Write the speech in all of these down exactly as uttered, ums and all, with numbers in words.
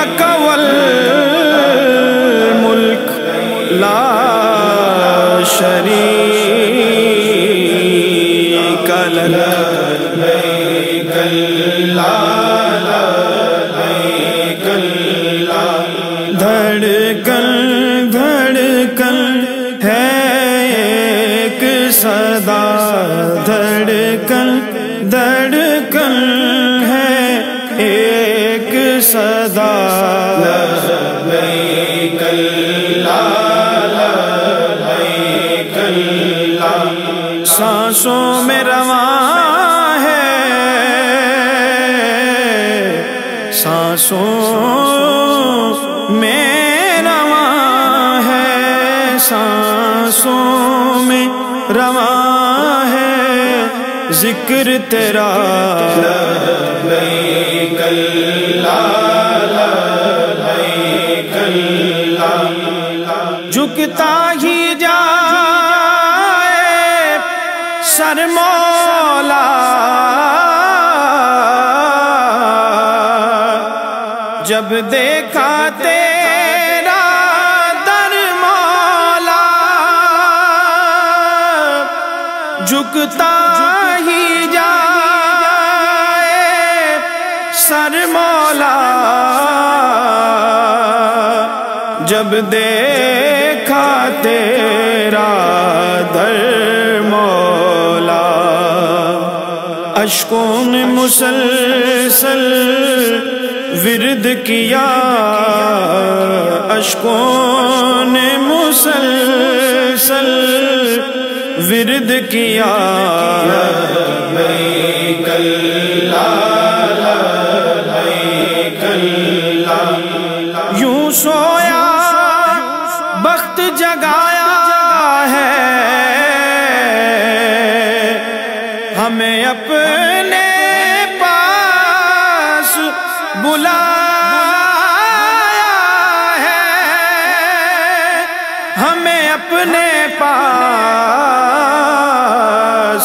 لك والملك لا شريك لك لبيك اللهم لبيك اللهم دھڑکن دھڑکن ہے ایک صدا دھڑکن دھڑکن ہے ایک صدا لبیک اللهم لبیک اللهم سانسوں میں رواں ہے سانسوں میں رواں ہے سانسوں میں رواں ہے ذکر تیرا لبیک اللهم لبیک اللهم جھکتا ہی جائے سر مولا جب دیکھا تیرا در مولا جھکتا ہی جائے سر مولا جب دیکھا تیرا در مولا اشکوں نے مسلسل ورد کیا اشکوں نے مسلسل ورد کیا لبیک اللهم لبیک اللهم یوں سویا بخت جگایا ہے ہمیں اپنے پاس بلایا ہے ہمیں اپنے پاس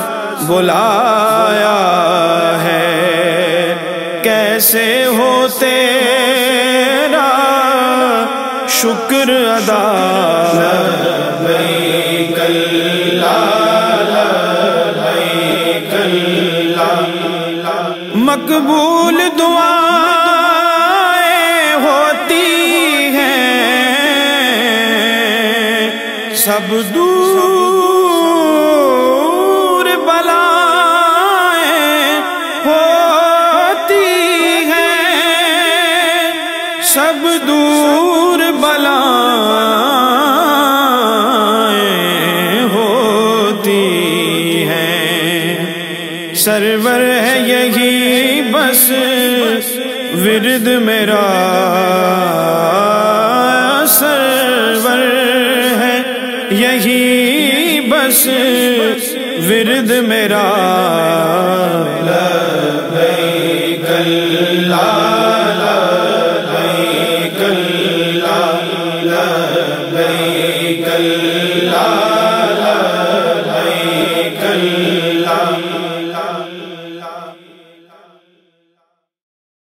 بلایا ہے کیسے ہو تیرا شکر ادا لبیک اللهم لبیک اللهم مقبول دعائیں ہوتی ہیں سب دور بلائیں ہوتی ہیں سب دور بلائیں ہوتی ہیں سرور ہے یہی بس ورد میرا سرور ہے یہی بس ورد میرا لبیک اللهم لبیک اللهم لبیک اللهم